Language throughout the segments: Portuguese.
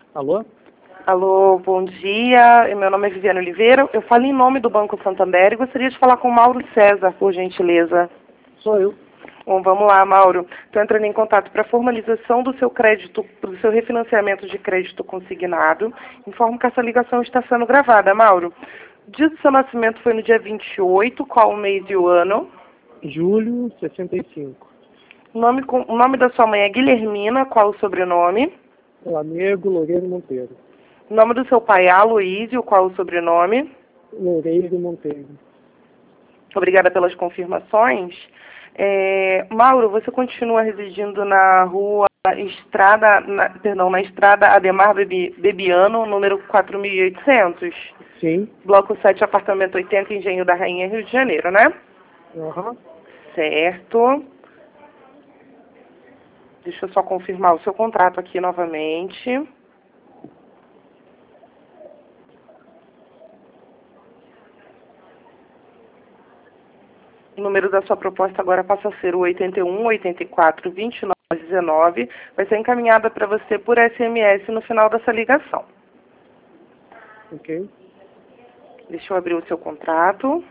Alô? Alô, bom dia. Meu nome é Viviane Oliveira. Eu falo em nome do Banco Santander e gostaria de falar com o Mauro César, por gentileza. Sou eu. Bom, vamos lá, Mauro. Estou entrando em contato para a formalização do seu crédito, do seu refinanciamento de crédito consignado. Informo que essa ligação está sendo gravada, Mauro. O dia do seu nascimento foi no dia 28, qual o mês e o ano? Julho 65. O nome da sua mãe é Guilhermina, qual o sobrenome? Lamego Loureiro Monteiro. O nome do seu pai é Aloísio, qual o sobrenome? Loureiro Monteiro. Obrigada pelas confirmações. Mauro, você continua residindo na rua Estrada, na Estrada Ademar Bebiano, número 4800? Sim. Bloco 7, apartamento 80, Engenho da Rainha, Rio de Janeiro, né? Aham. Certo. Deixa eu só confirmar o seu contrato aqui novamente. O número da sua proposta agora passa a ser o 81 84 29 19. Vai ser encaminhada para você por SMS no final dessa ligação. Ok. Deixa eu abrir o seu contrato.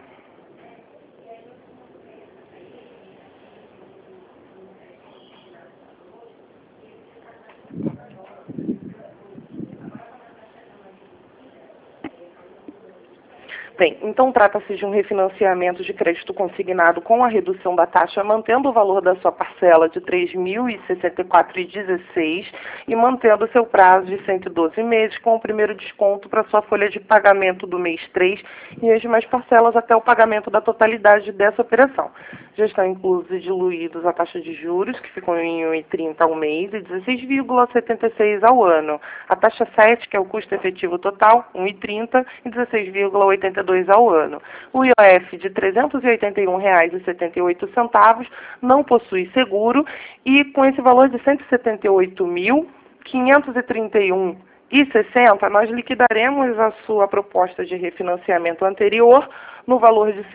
Bem, então trata-se de um refinanciamento de crédito consignado com a redução da taxa, mantendo o valor da sua parcela de R$ 3.064,16 e mantendo seu prazo de 112 meses, com o primeiro desconto para sua folha de pagamento do mês 3 e as demais parcelas até o pagamento da totalidade dessa operação. Já estão inclusos e diluídos a taxa de juros, que ficam em 1,30 ao mês e 16,76 ao ano. A taxa 7, que é o custo efetivo total, 1,30 e 16,82 ao ano. O IOF de R$ 381,78 não possui seguro e com esse valor de R$ 178.531,60, nós liquidaremos a sua proposta de refinanciamento anterior no valor de R$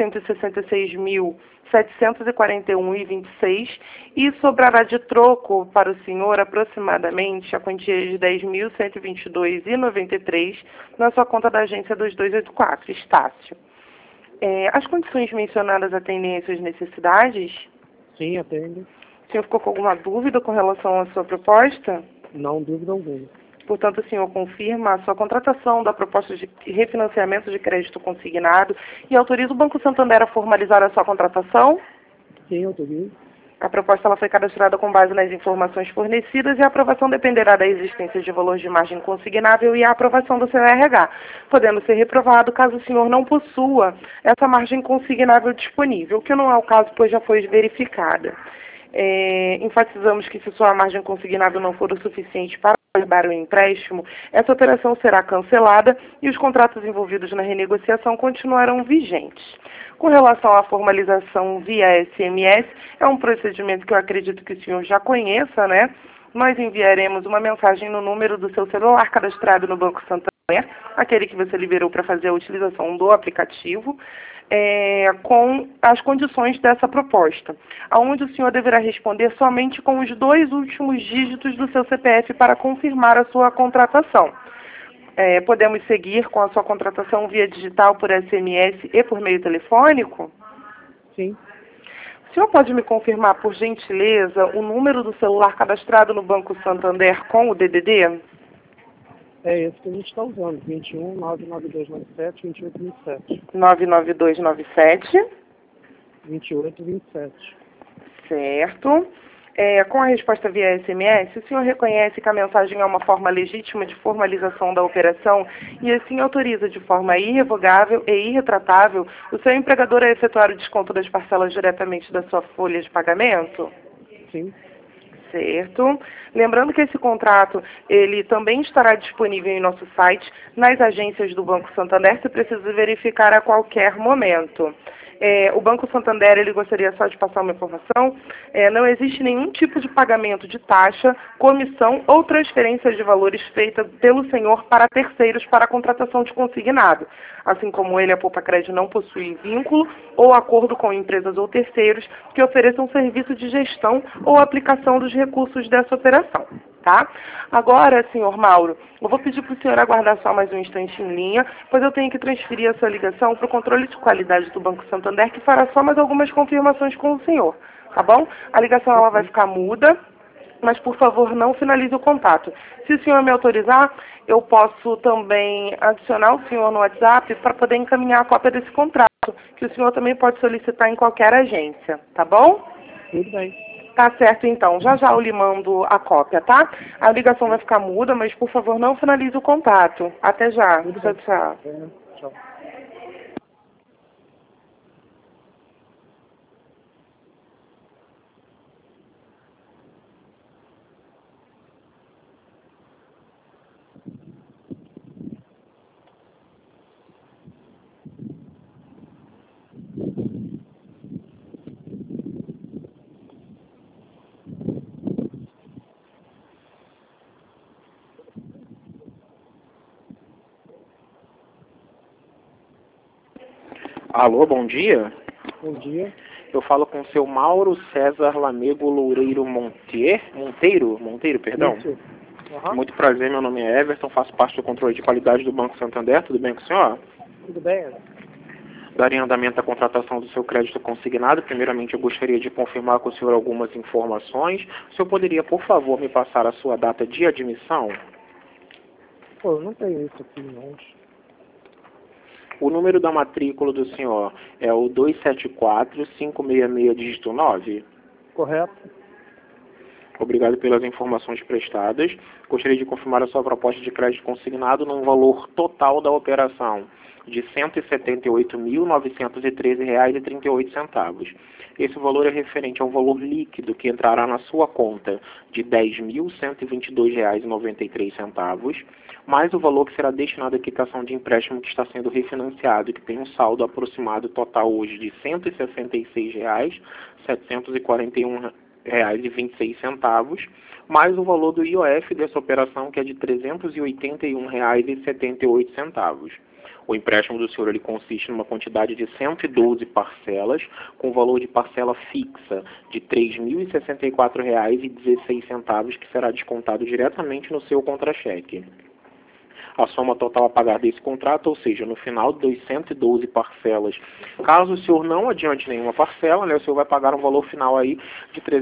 166.741,26 e sobrará de troco para o senhor aproximadamente a quantia de R$ 10.122,93 na sua conta da agência 2284, Estácio. As condições mencionadas atendem às suas necessidades? Sim, atende. O senhor ficou com alguma dúvida com relação à sua proposta? Não, dúvida alguma. Portanto, o senhor confirma a sua contratação da proposta de refinanciamento de crédito consignado e autoriza o Banco Santander a formalizar a sua contratação? Sim, autorizo. A proposta ela foi cadastrada com base nas informações fornecidas e a aprovação dependerá da existência de valor de margem consignável e a aprovação do seu RH, podendo ser reprovado caso o senhor não possua essa margem consignável disponível, o que não é o caso, pois já foi verificada. Enfatizamos que se sua margem consignável não for o suficiente para pagar o empréstimo, essa operação será cancelada e os contratos envolvidos na renegociação continuarão vigentes. Com relação à formalização via SMS, é um procedimento que eu acredito que o senhor já conheça, né? Nós enviaremos uma mensagem no número do seu celular cadastrado no Banco Santander, aquele que você liberou para fazer a utilização do aplicativo, com as condições dessa proposta, onde o senhor deverá responder somente com os 2 últimos dígitos do seu CPF para confirmar a sua contratação. Podemos seguir com a sua contratação via digital por SMS e por meio telefônico? Sim. O senhor pode me confirmar, por gentileza, o número do celular cadastrado no Banco Santander com o DDD? É esse que a gente está usando. 21 99297 2827. 99297. 2827. Certo. Com a resposta via SMS, o senhor reconhece que a mensagem é uma forma legítima de formalização da operação e assim autoriza de forma irrevogável e irretratável o seu empregador a efetuar o desconto das parcelas diretamente da sua folha de pagamento? Sim. Certo. Lembrando que esse contrato, ele também estará disponível em nosso site, nas agências do Banco Santander, se precisa verificar a qualquer momento. O Banco Santander, ele gostaria só de passar uma informação, não existe nenhum tipo de pagamento de taxa, comissão ou transferência de valores feita pelo senhor para terceiros para a contratação de consignado. Assim como ele, a Poupa Crédito não possui vínculo ou acordo com empresas ou terceiros que ofereçam serviço de gestão ou aplicação dos recursos dessa operação. tá? Agora, senhor Mauro, eu vou pedir para o senhor aguardar só mais um instante em linha, pois eu tenho que transferir a sua ligação para o controle de qualidade do Banco Santander, que fará só mais algumas confirmações com o senhor, tá bom? A ligação ela vai ficar muda, mas por favor não finalize o contato. Se o senhor me autorizar, eu posso também adicionar o senhor no WhatsApp para poder encaminhar a cópia desse contrato, que o senhor também pode solicitar em qualquer agência, tá bom? Tudo bem. Tá certo, então. Já já eu lhe mando a cópia, tá? A ligação vai ficar muda, mas por favor não finalize o contato. Até já. Tudo Tchau, bem. tchau. Tchau. Alô, bom dia. Bom dia. Eu falo com o seu Mauro César Lamego Loureiro Monteiro, perdão. Isso. Aham. Muito prazer, meu nome é Everton, faço parte do controle de qualidade do Banco Santander, tudo bem com o senhor? Tudo bem? Daria andamento à contratação do seu crédito consignado. Primeiramente, eu gostaria de confirmar com o senhor algumas informações. O senhor poderia, por favor, me passar a sua data de admissão? Pô, eu não tenho isso aqui, não. O número da matrícula do senhor é o 274-566, dígito 9? Correto? Obrigado pelas informações prestadas. Gostaria de confirmar a sua proposta de crédito consignado num valor total da operação de R$ 178.913,38. Esse valor é referente ao valor líquido que entrará na sua conta de R$ 10.122,93, mais o valor que será destinado à quitação de empréstimo que está sendo refinanciado e que tem um saldo aproximado total hoje de R$ 166.741,26, mais o valor do IOF dessa operação, que é de R$ 381,78. O empréstimo do senhor ele consiste numa quantidade de 112 parcelas, com valor de parcela fixa de R$ 3.064,16, que será descontado diretamente no seu contra-cheque. A soma total a pagar desse contrato, ou seja, no final das 112 parcelas, caso o senhor não adiante nenhuma parcela, né, o senhor vai pagar um valor final aí de R$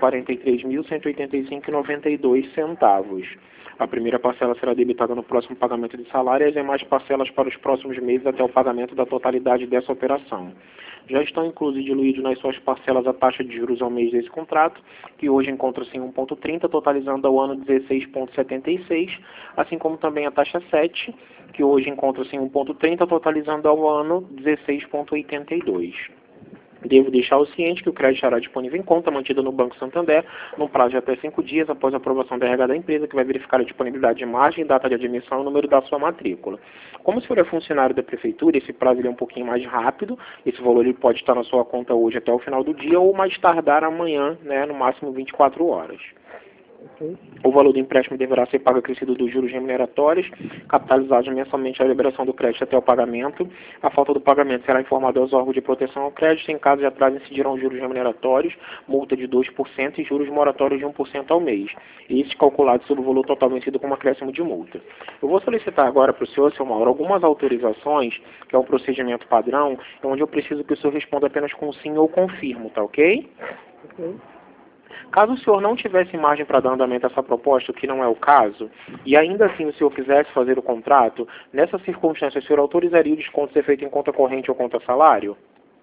343.185,92. A primeira parcela será debitada no próximo pagamento de salário e as demais parcelas para os próximos meses até o pagamento da totalidade dessa operação. Já estão inclusos diluídos nas suas parcelas a taxa de juros ao mês desse contrato, que hoje encontra-se em 1,30, totalizando ao ano 16,76, assim como também a taxa 7, que hoje encontra-se em 1,30, totalizando ao ano 16,82. Devo deixar o ciente que o crédito estará disponível em conta mantida no Banco Santander, num prazo de até 5 dias após a aprovação da RH da empresa, que vai verificar a disponibilidade de margem, data de admissão e o número da sua matrícula. Como o senhor é funcionário da Prefeitura, esse prazo ele é um pouquinho mais rápido, esse valor ele pode estar na sua conta hoje até o final do dia ou mais tardar amanhã, né, no máximo 24 horas. Ok. O valor do empréstimo deverá ser pago acrescido dos juros remuneratórios, capitalizados mensalmente à liberação do crédito até o pagamento. A falta do pagamento será informada aos órgãos de proteção ao crédito. Em caso de atraso, incidirão juros remuneratórios, multa de 2% e juros moratórios de 1% ao mês. Estes calculados sobre o valor total vencido com um acréscimo de multa. Eu vou solicitar agora para o senhor, seu Mauro, algumas autorizações, que é um procedimento padrão, onde eu preciso que o senhor responda apenas com sim ou confirmo, tá ok? Ok. Caso o senhor não tivesse margem para dar andamento a essa proposta, o que não é o caso, e ainda assim o senhor quisesse fazer o contrato, nessa circunstância o senhor autorizaria o desconto ser feito em conta corrente ou conta salário?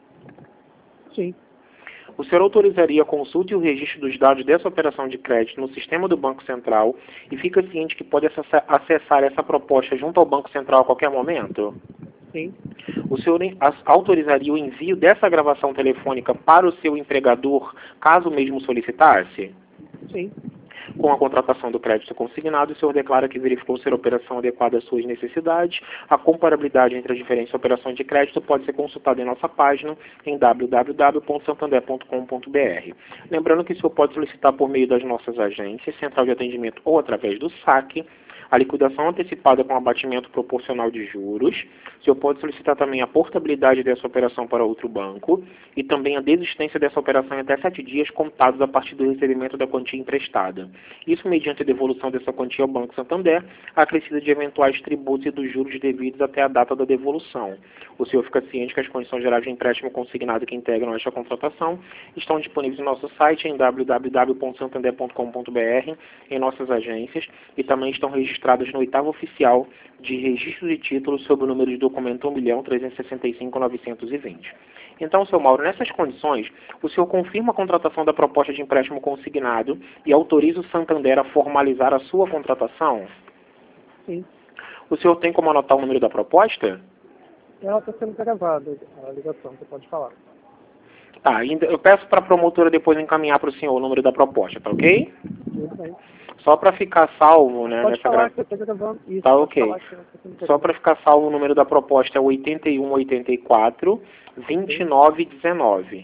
Sim. O senhor autorizaria a consulta e o registro dos dados dessa operação de crédito no sistema do Banco Central e fica ciente que pode acessar essa proposta junto ao Banco Central a qualquer momento? Sim. O senhor autorizaria o envio dessa gravação telefônica para o seu empregador, caso mesmo solicitasse? Sim. Com a contratação do crédito consignado, o senhor declara que verificou ser a operação adequada às suas necessidades. A comparabilidade entre as diferentes operações de crédito pode ser consultada em nossa página em www.santander.com.br. Lembrando que o senhor pode solicitar por meio das nossas agências, central de atendimento ou através do SAC, a liquidação antecipada com abatimento proporcional de juros. O senhor pode solicitar também a portabilidade dessa operação para outro banco e também a desistência dessa operação em até 7 dias contados a partir do recebimento da quantia emprestada. Isso mediante a devolução dessa quantia ao Banco Santander, acrescida de eventuais tributos e dos juros devidos até a data da devolução. O senhor fica ciente que as condições gerais de empréstimo consignado que integram esta contratação estão disponíveis no nosso site em www.santander.com.br, em nossas agências, e também estão registradas no 8º oficial de registro de títulos sob o número de documento 1.365.920. Então, seu Mauro, nessas condições, o senhor confirma a contratação da proposta de empréstimo consignado e autoriza o Santander a formalizar a sua contratação? Sim. O senhor tem como anotar o número da proposta? Ela está sendo gravada, a ligação, você pode falar. Tá, eu peço para a promotora depois encaminhar para o senhor o número da proposta, tá ok? Muito bem. Só para ficar salvo, né? Pode nessa falar que você está gravando. Isso, tá pode ok. falar que você está sendo Só para ficar salvo, o número da proposta é 8184-2919.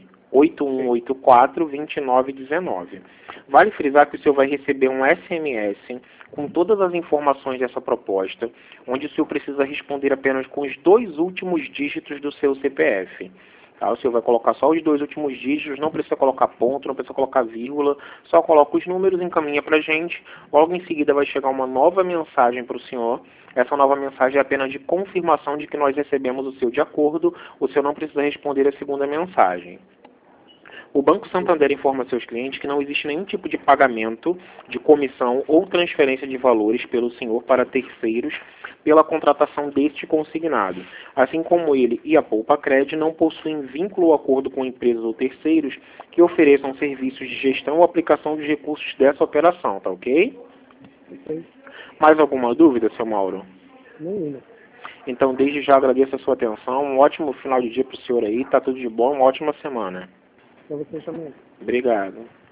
8184-2919. Vale frisar que o senhor vai receber um SMS com todas as informações dessa proposta, onde o senhor precisa responder apenas com os 2 últimos dígitos do seu CPF. Tá? O senhor vai colocar só os 2 últimos dígitos, não precisa colocar ponto, não precisa colocar vírgula, só coloca os números, encaminha para a gente. Logo em seguida vai chegar uma nova mensagem para o senhor. Essa nova mensagem é apenas de confirmação de que nós recebemos o seu de acordo. O senhor não precisa responder a segunda mensagem. O Banco Santander informa seus clientes que não existe nenhum tipo de pagamento de comissão ou transferência de valores pelo senhor para terceiros pela contratação deste consignado. Assim como ele e a Poupa-Cred não possuem vínculo ou acordo com empresas ou terceiros que ofereçam serviços de gestão ou aplicação dos recursos dessa operação, tá ok? Ok. Mais alguma dúvida, seu Mauro? Nenhuma. Então, desde já agradeço a sua atenção. Um ótimo final de dia para o senhor aí. Tá tudo de bom. Uma ótima semana. Para você também. Obrigado.